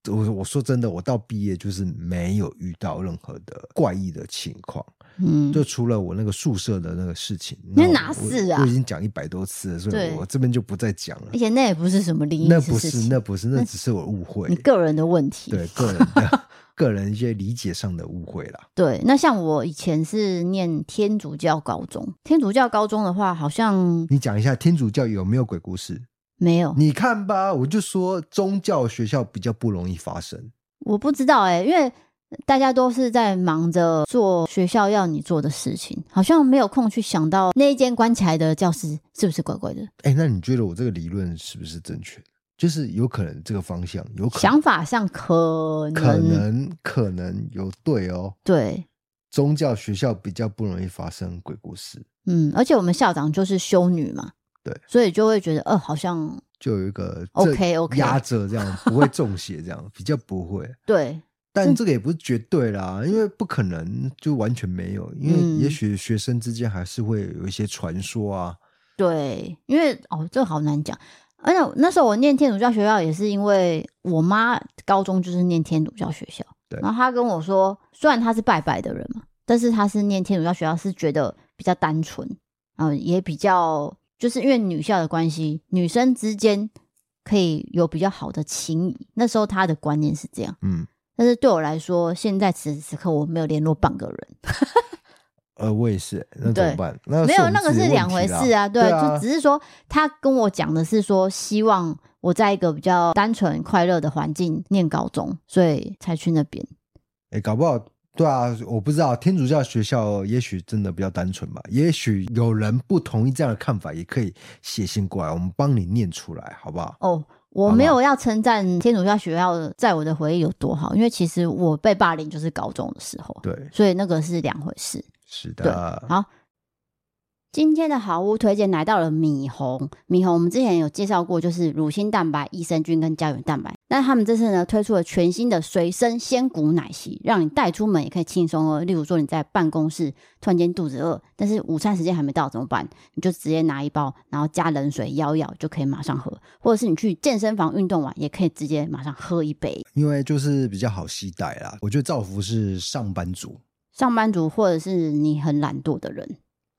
我我说真的，我到毕业就是没有遇到任何的怪异的情况。嗯，就除了我那个宿舍的那个事情， 那哪是啊？ 我已经讲一百多次了，所以我这边就不再讲了。 而且那也不是什么灵异的事情， 那不是，那不是，那只是我误会， 你个人的问题， 对个人的个人一些理解上的误会啦。 对，那像我以前是念天主教高中，天主教高中的话，好像你讲一下天主教有没有鬼故事？ 没有， 你看吧，我就说宗教学校比较不容易发生。 我不知道哎、欸，因为大家都是在忙着做学校要你做的事情，好像没有空去想到那一间关起来的教室是不是怪怪的。 哎、欸，那你觉得我这个理论是不是正确的？就是有可能这个方向有可能想法上可能可能可能有对哦。 对， 宗教学校比较不容易发生鬼故事。 嗯，而且我们校长就是修女嘛， 对， 所以就会觉得呃好像就有一个 OK OK 压着这样不会中邪这样比较不会。 对， 但这个也不是绝对啦，因为不可能就完全没有，因为也许学生之间还是会有一些传说啊。 对，因为哦这个好难讲。而且那时候我念天主教学校也是因为我妈高中就是念天主教学校， 对， 然后她跟我说，虽然她是拜拜的人嘛，但是她是念天主教学校是觉得比较单纯，然后也比较就是因为女校的关系，女生之间可以有比较好的情谊。那时候她的观念是这样，嗯，但是对我来说，现在此时此刻我没有联络半个人。 呃，我也是，那怎么办？那没有，那个是两回事啊。对， 对啊， 就只是说他跟我讲的是说，希望我在一个比较单纯快乐的环境念高中，所以才去那边。 哎、欸，搞不好，对啊，我不知道天主教学校也许真的比较单纯吧，也许有人不同意这样的看法，也可以写信过来，我们帮你念出来，好不好？ 哦。我没有要称赞天主教学校在我的回忆有多好，因为其实我被霸凌就是高中的时候， 对， 所以那个是两回事。 是的， 对，好，今天的好物推荐来到了米红。米红我们之前有介绍过，就是乳清蛋白、益生菌跟胶原蛋白。那他们这次呢推出了全新的随身鲜谷奶昔，让你带出门也可以轻松喝。例如说你在办公室突然间肚子饿，但是午餐时间还没到怎么办？你就直接拿一包，然后加冷水摇一摇就可以马上喝。或者是你去健身房运动完，也可以直接马上喝一杯。 因为就是比较好携带啦。我觉得造福是上班族。 上班族或者是你很懒惰的人。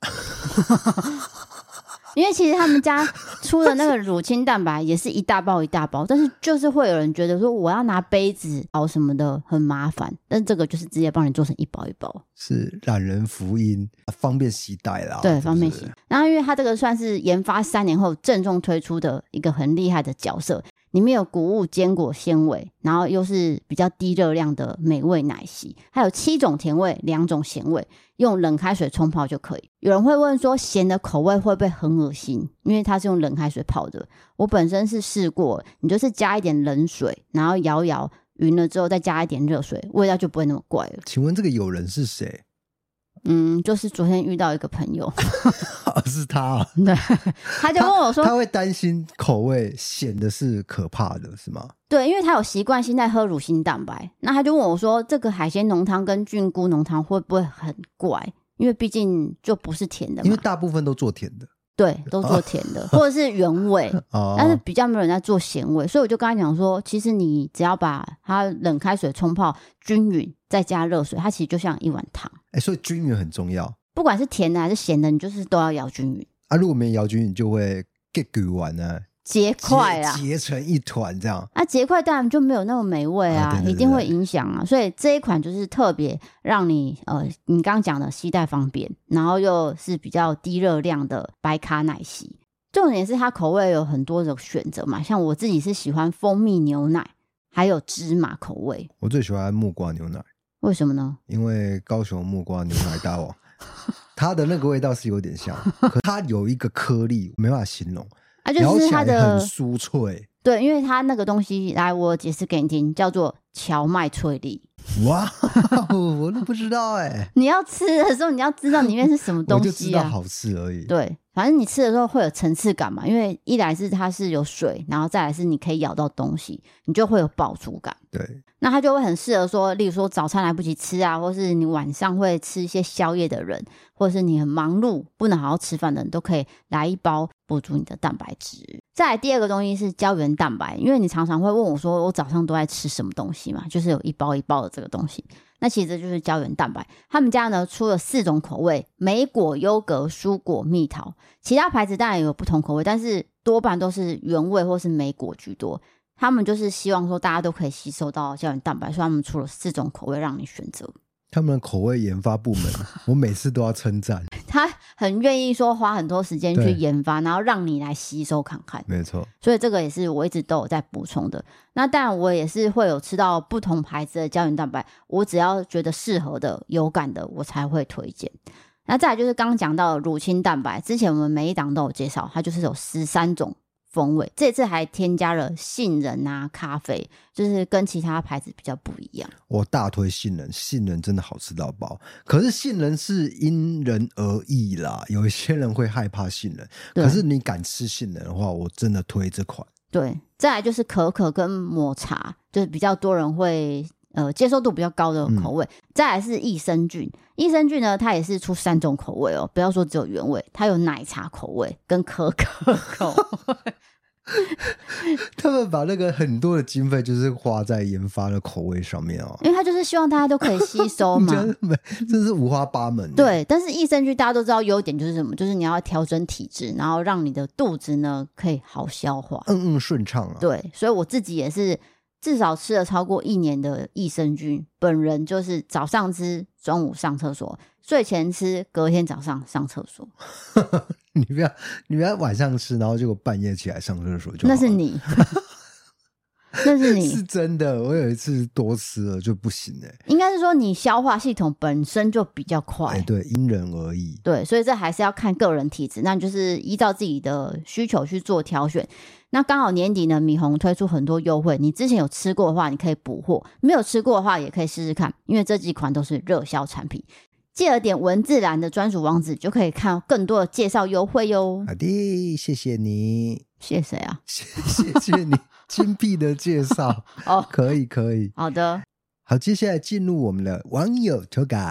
因为其实他们家出的那个乳清蛋白也是一大包一大包，但是就是会有人觉得说我要拿杯子熬什么的很麻烦，但这个就是直接帮你做成一包一包， 是懒人福音，方便携带啦。 对，方便携带。然后因为它这个算是研发三年后郑重推出的一个很厉害的角色，里面有谷物坚果纤维，然后又是比较低热量的美味奶昔，还有七种甜味两种咸味，用冷开水冲泡就可以。有人会问说咸的口味会不会很恶心，因为它是用冷开水泡的。我本身是试过，你就是加一点冷水，然后摇摇匀了之后再加一点热水，味道就不会那么怪了。 请问这个友人是谁？ 嗯，就是昨天遇到一个朋友。 是他啊。 对，他就问我说他, 他会担心口味咸的是可怕的是吗？ 对，因为他有习惯性在喝乳清蛋白，那他就问我说这个海鲜浓汤跟菌菇浓汤会不会很怪，因为毕竟就不是甜的嘛。 因为大部分都做甜的。 对，都做甜的、哦、或者是原味、哦、但是比较没有人在做咸味，所以我就跟他讲说其实你只要把它冷开水冲泡均匀再加热水，它其实就像一碗汤、 欸、所以均匀很重要， 不管是甜的还是咸的你就是都要摇均匀啊，如果没摇均匀就会 get 完呢， 结块啊， 结成一团这样啊，结块当然就没有那么美味 啊, 啊对对对对，一定会影响啊。所以这一款就是特别让你呃，你刚刚讲的携带方便，然后又是比较低热量的白卡奶昔。重点是它口味有很多的选择嘛，像我自己是喜欢蜂蜜牛奶，还有芝麻口味。 我最喜欢木瓜牛奶。 为什么呢？ 因为高雄木瓜牛奶大王，它的那个味道是有点像，可它有一个颗粒没办法形容。 啊，就是它的很酥脆。 对，因为它那个东西来我解释给你听，叫做荞麦脆粒。 哇，我都不知道哎、欸。 你要吃的时候，你要知道里面是什么东西啊。 我就知道好吃而已。 对，反正你吃的时候会有层次感嘛，因为一来是它是有水，然后再来是你可以咬到东西，你就会有饱足感。 对， 那它就会很适合说，例如说早餐来不及吃啊，或是你晚上会吃一些宵夜的人，或者是你很忙碌不能好好吃饭的人，都可以来一包补足你的蛋白质。再来第二个东西是胶原蛋白，因为你常常会问我说我早上都在吃什么东西嘛，就是有一包一包的这个东西，那其实这就是胶原蛋白。他们家呢出了四种口味，莓果、优格、蔬果、蜜桃，其他牌子当然也有不同口味，但是多半都是原味或是莓果居多。他们就是希望说大家都可以吸收到胶原蛋白，所以他们出了四种口味让你选择。 他们的口味研发部门我每次都要称赞。 他很愿意说花很多时间去研发，然后让你来吸收看看。 没错， 所以这个也是我一直都有在补充的。那当然我也是会有吃到不同牌子的胶原蛋白，我只要觉得适合的有感的我才会推荐。那再来就是刚刚讲到的乳清蛋白，之前我们每一档都有介绍，它就是有十三种风味，这次还添加了杏仁啊、咖啡，就是跟其他牌子比较不一样。 我大推杏仁，杏仁真的好吃到爆。可是杏仁是因人而异啦，有一些人会害怕杏仁，可是你敢吃杏仁的话，我真的推这款。 对，再来就是可可跟抹茶，就是比较多人会呃接受度比较高的口味。嗯、再来是益生菌，益生菌呢它也是出三种口味哦，不要说只有原味，它有奶茶口味跟可可口味。 他们把那个很多的经费就是花在研发的口味上面哦， 因为他就是希望大家都可以吸收嘛。 真是五花八门。 对，但是益生菌大家都知道优点就是什么，就是你要调整体质，然后让你的肚子呢可以好消化， 嗯嗯顺畅啊。 对，所以我自己也是至少吃了超过一年的益生菌，本人就是早上吃，中午上厕所，睡前吃，隔天早上上厕所。 你不要，你不要晚上吃，然后结果半夜起来上厕所就好了。 那是你，那是你， 是真的。我有一次多吃了就不行哎、欸。 应该是说你消化系统本身就比较快， 哎、欸，对，因人而异。 对，所以这还是要看个人体质，那就是依照自己的需求去做挑选。那刚好年底呢，米红推出很多优惠，你之前有吃过的话，你可以补货；没有吃过的话，也可以试试看，因为这几款都是热销产品。记得点文字栏的专属网址，就可以看到更多的介绍优惠哟。 好的，谢谢你。 谢谢谁啊？ 谢谢你精辟的介绍。 哦， 可以可以。 好的， 好，接下来进入我们的网友投稿。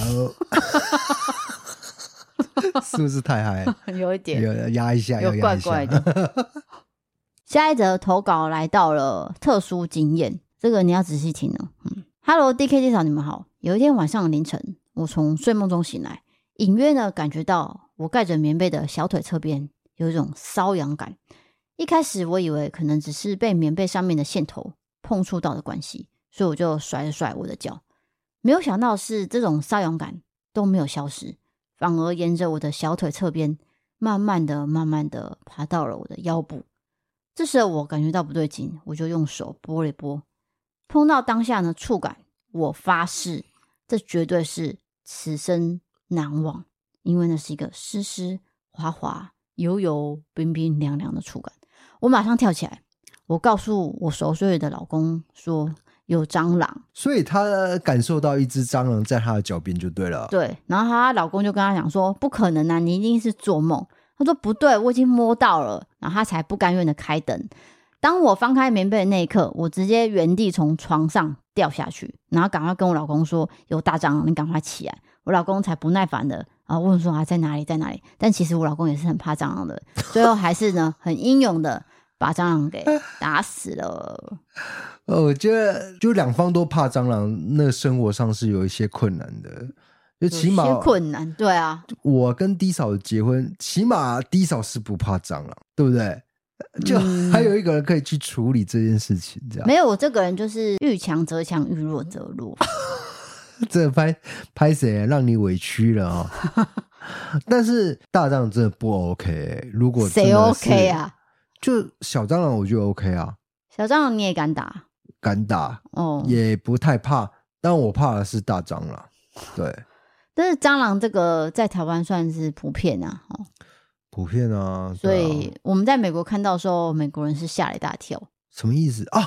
是不是太嗨？ 有一点， 有压一下， 有怪怪的。下一则投稿来到了特殊经验，这个你要仔细听哦。嗯 ，Hello D K 介绍你们好。有一天晚上凌晨，我从睡梦中醒来，隐约呢感觉到我盖着棉被的小腿侧边有一种瘙痒感。一开始我以为可能只是被棉被上面的线头碰触到的关系，所以我就甩了甩我的脚。没有想到是这种瘙痒感都没有消失，反而沿着我的小腿侧边慢慢的慢慢的爬到了我的腰部。这时候我感觉到不对劲，我就用手拨了一拨，碰到当下呢触感，我发誓这绝对是此生难忘，因为那是一个湿湿滑滑油油冰冰凉凉的触感。我马上跳起来，我告诉我熟睡的老公说有蟑螂， 所以她感受到一只蟑螂在她的脚边就对了。 对，然后她老公就跟她讲说不可能啊，你一定是做梦。他说不对，我已经摸到了，然后他才不甘愿的开灯。当我翻开棉被的那一刻，我直接原地从床上掉下去，然后赶快跟我老公说有大蟑螂，你赶快起来。我老公才不耐烦的啊问说啊在哪里在哪里？但其实我老公也是很怕蟑螂的，最后还是呢很英勇的把蟑螂给打死了。 哦，我觉得就两方都怕蟑螂，那生活上是有一些困难的。就起码有些困难，对啊， 我跟D嫂结婚，起码D嫂是不怕蟑螂，对不对？就还有一个人可以去处理这件事情，这样、 嗯、没有我这个人就是遇强则强，遇弱则弱。 这拍拍谁让你委屈了啊、哦？但是大蟑螂真的不 OK， 如果真的是谁 OK 啊？ 就小蟑螂我觉得 OK 啊， 小蟑螂你也敢打？ 敢打哦， 也不太怕，但我怕的是大蟑螂，对。 但是蟑螂这个在台湾算是普遍啊，哦、 普遍啊， 所以我们在美国看到的时候，美国人是吓了一大跳。 什么意思啊？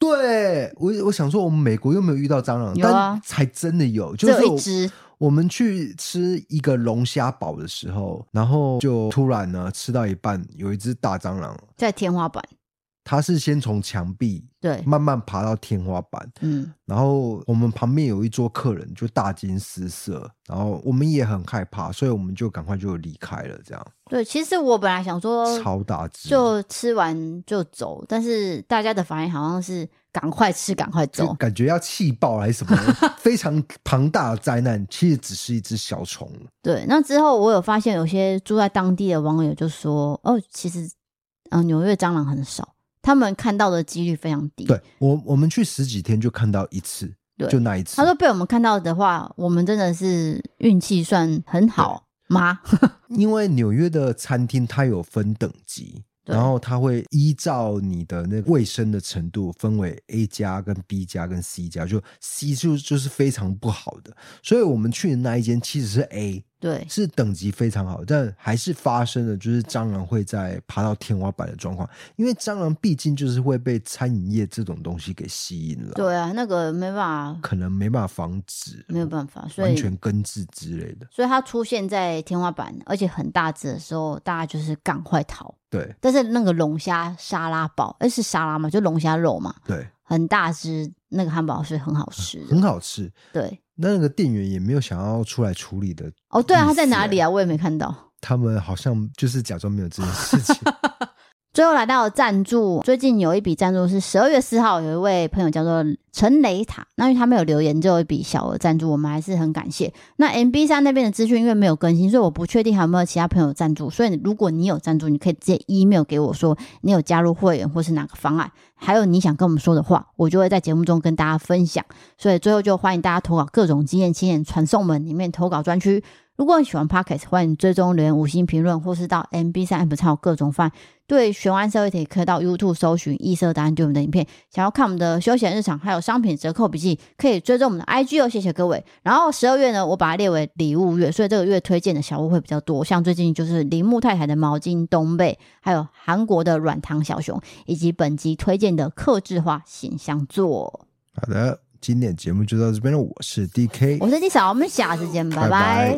对，我我想说我们美国又没有遇到蟑螂， 有啊， 但才真的有，就是只有一只。 我们去吃一个龙虾堡的时候，然后就突然呢吃到一半有一只大蟑螂在天花板， 它是先从墙壁对慢慢爬到天花板， 嗯， 然后我们旁边有一桌客人就大惊失色，然后我们也很害怕，所以我们就赶快就离开了这样。 对，其实我本来想说超大只就吃完就走，但是大家的反应好像是赶快吃赶快走， 感觉要气爆还是什么非常庞大的灾难，其实只是一只小虫。 对，那之后我有发现有些住在当地的网友就说哦，其实呃纽约蟑螂很少，他们看到的几率非常低。 对，我我们去十几天就看到一次，就那一次。 他说被我们看到的话，我们真的是运气算很好吗？ 因为纽约的餐厅它有分等级，然后它会依照你的那个卫生的程度分为 A 加跟 B 加跟 C 加，就 C 就就是非常不好的，所以我们去的那一间其实是 A， 对， 是等级非常好，但还是发生了就是蟑螂会在爬到天花板的状况，因为蟑螂毕竟就是会被餐饮业这种东西给吸引了。 对啊，那个没办法， 可能没办法防止， 没有办法，所以完全根治之类的。 所以它出现在天花板，而且很大只的时候，大家就是赶快逃。 对， 但是那个龙虾沙拉堡，哎，是沙拉吗？就龙虾肉嘛。 对， 很大只，那个汉堡是很好吃的， 很好吃。 对， 那个店员也没有想要出来处理的。 哦，对啊，他在哪里啊？我也没看到。 他们好像就是假装没有这件事情。 最后来到赞助，最近有一笔赞助是十二月四号，有一位朋友叫做陈雷塔，那因为他没有留言，只有一笔小额赞助，我们还是很感谢。那 M B 三 那边的资讯因为没有更新，所以我不确定还有没有其他朋友赞助，所以如果你有赞助，你可以直接 email 给我说你有加入会员或是哪个方案，还有你想跟我们说的话，我就会在节目中跟大家分享。所以最后就欢迎大家投稿各种经验青年传送门里面投稿专区。如果你喜欢 Podcast， 欢迎追踪留言五星评论，或是到 M B 三 App 上有各种范。对悬案社会题可以到 YouTube 搜寻异色答案对我们的影片。想要看我们的休闲日常还有商品折扣笔记，可以追踪我们的 I G 哦，谢谢各位。然后十二月呢，我把它列为礼物月，所以这个月推荐的小物会比较多，像最近就是铃木太太的毛巾冬被，还有韩国的软糖小熊，以及本集推荐的客制化形象座。 好的，今天节目就到这边了，我是 D K， 我是 D 嫂，我们下次见，拜拜。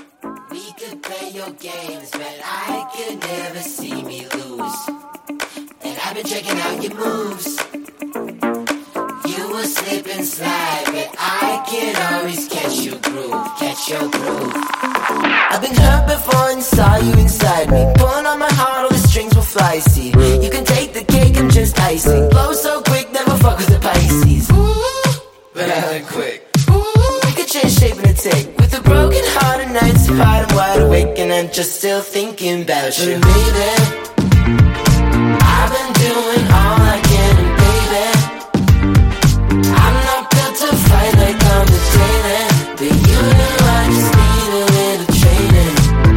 We could play your games, but I could never see me lose. And I've been checking out your moves. You will slip and slide, but I can always catch your groove, catch your groove. I've been hurt before and saw you inside me. Pulling on my heart, all the strings will fly, see. You can take the cake and just icing. Blow so quick, never fuck with the Pisces. But I like quick. We could change shape in a take. With a broken heart and nights apart, I'm wide awake and I'm just still thinking about you. Baby, I've been doing all I can, and baby, I'm not built to fight like I'm the daily. But you know I just need a little training,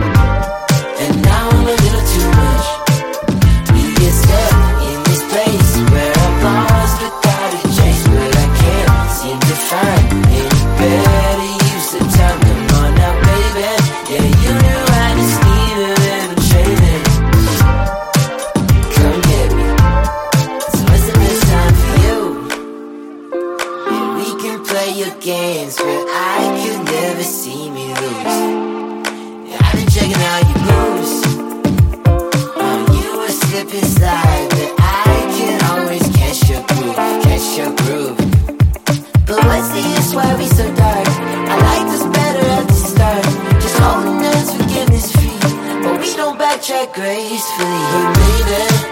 and now I'm a little too much. We get stuck in this place where I'm lost without a chase, but I can't seem to find any better use of time. Come on now, baby, yeah, you know I just need a little training. Come get me. So what's the best time for you? Yeah, we can play your games, but I could never see me lose. Yeah, I've been checking out your moves. Oh, you were slipping slide, but I can always catch your groove, catch your groove. But what's the use, why we so dark? I like this better at the start. Just holding hands, forgiveness free, but we don't backtrack gracefully. Hey, baby,